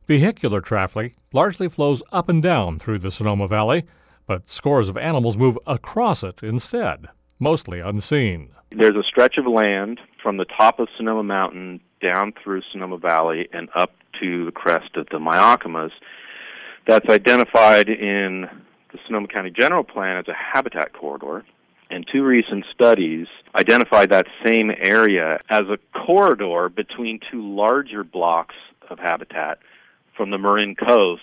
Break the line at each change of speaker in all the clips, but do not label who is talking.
Vehicular traffic largely flows up and down through the Sonoma Valley, but scores of animals move across it instead, mostly unseen.
There's a stretch of land from the top of Sonoma Mountain down through Sonoma Valley and up to the crest of the Mayacamas that's identified in the Sonoma County General Plan as a habitat corridor. And two recent studies identified that same area as a corridor between two larger blocks of habitat from the Marin Coast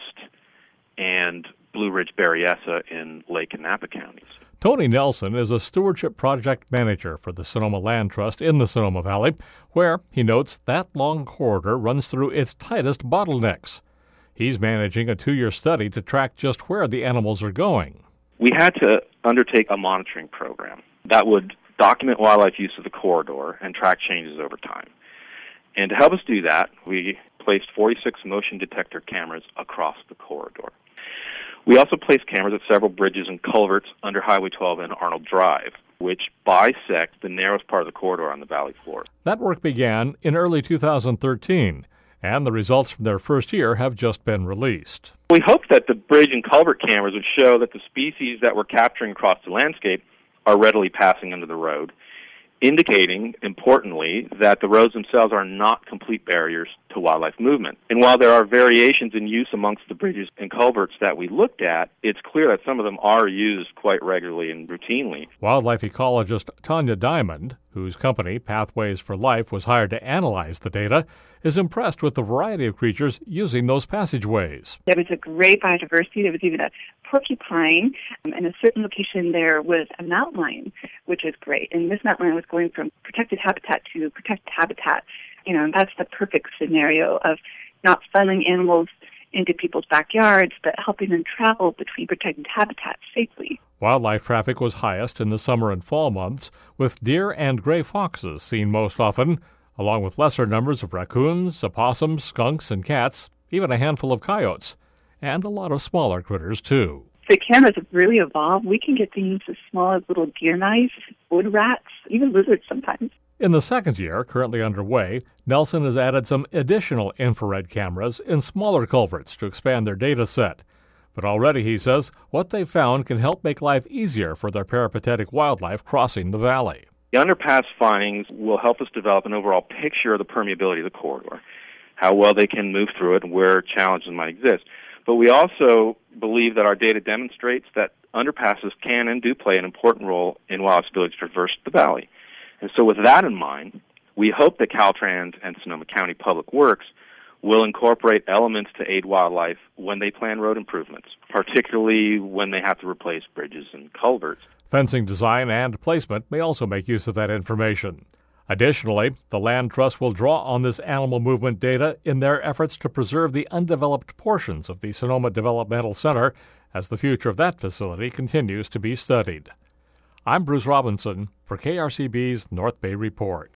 and Blue Ridge Berryessa in Lake and Napa counties.
Tony Nelson is a stewardship project manager for the Sonoma Land Trust in the Sonoma Valley, where he notes that long corridor runs through its tightest bottlenecks. He's managing a 2-year study to track just where the animals are going.
We had to undertake a monitoring program that would document wildlife use of the corridor and track changes over time. And to help us do that, we placed 46 motion detector cameras across the corridor. We also placed cameras at several bridges and culverts under Highway 12 and Arnold Drive, which bisect the narrowest part of the corridor on the valley floor.
That work began in early 2013, and the results from their first year have just been released.
We hoped that the bridge and culvert cameras would show that the species that we're capturing across the landscape are readily passing under the road, indicating, importantly, that the roads themselves are not complete barriers to wildlife movement. And while there are variations in use amongst the bridges and culverts that we looked at, it's clear that some of them are used quite regularly and routinely.
Wildlife ecologist Tanya Diamond, whose company Pathways for Life was hired to analyze the data, is impressed with the variety of creatures using those passageways.
There was a great biodiversity. There was even a porcupine, and a certain location there was a mountain lion, which is great. And this mountain lion was going from protected habitat to protected habitat. And that's the perfect scenario of not funneling animals into people's backyards, but helping them travel between protected habitats safely.
Wildlife traffic was highest in the summer and fall months, with deer and gray foxes seen most often, along with lesser numbers of raccoons, opossums, skunks, and cats, even a handful of coyotes, and a lot of smaller critters, too.
The cameras have really evolved. We can get things as small as little deer mice, wood rats, even lizards sometimes.
In the second year, currently underway, Nelson has added some additional infrared cameras in smaller culverts to expand their data set. But already, he says, what they've found can help make life easier for their peripatetic wildlife crossing the valley.
The underpass findings will help us develop an overall picture of the permeability of the corridor, how well they can move through it, and where challenges might exist. But we also believe that our data demonstrates that underpasses can and do play an important role in wildlife's ability to traverse the valley. And so with that in mind, we hope that Caltrans and Sonoma County Public Works will incorporate elements to aid wildlife when they plan road improvements, particularly when they have to replace bridges and culverts.
Fencing design and placement may also make use of that information. Additionally, the Land Trust will draw on this animal movement data in their efforts to preserve the undeveloped portions of the Sonoma Developmental Center as the future of that facility continues to be studied. I'm Bruce Robinson for KRCB's North Bay Report.